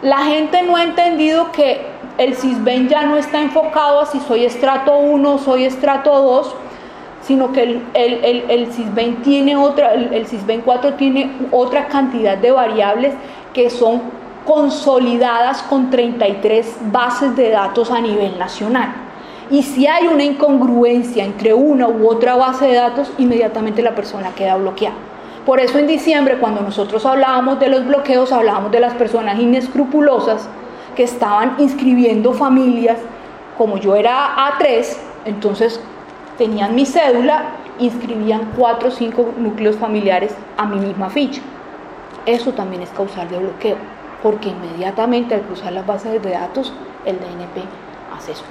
La gente no ha entendido que el Sisbén ya no está enfocado a si soy estrato 1 o soy estrato 2, sino que el Sisbén tiene el Sisbén 4 tiene otra cantidad de variables que son consolidadas con 33 bases de datos a nivel nacional. Y si hay una incongruencia entre una u otra base de datos, inmediatamente la persona queda bloqueada. Por eso en diciembre, cuando nosotros hablábamos de los bloqueos, hablábamos de las personas inescrupulosas que estaban inscribiendo familias. Como yo era A3, entonces tenían mi cédula, inscribían 4 o 5 núcleos familiares a mi misma ficha. Eso también es causal de bloqueo, porque inmediatamente al cruzar las bases de datos, el DNP hace eso.